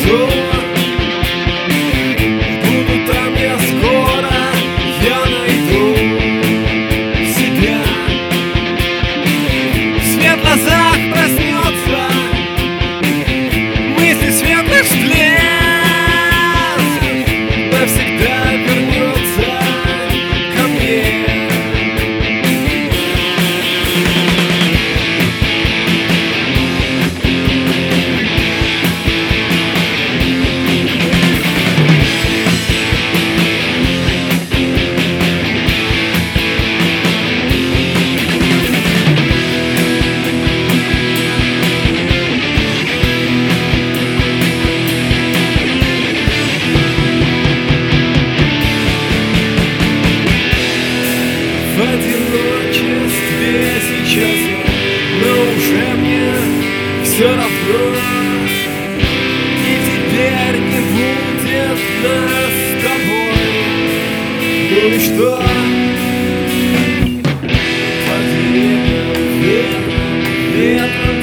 внизу. Буду там я скоро, я найду себя. Свет в глазах проснется, мысли светлых всплеск, навсегда вернется ко мне. В одиночестве сейчас я, но уже мне все равно. И теперь не будет нас с тобой. Ну и что? Под ветром, ветром, ветром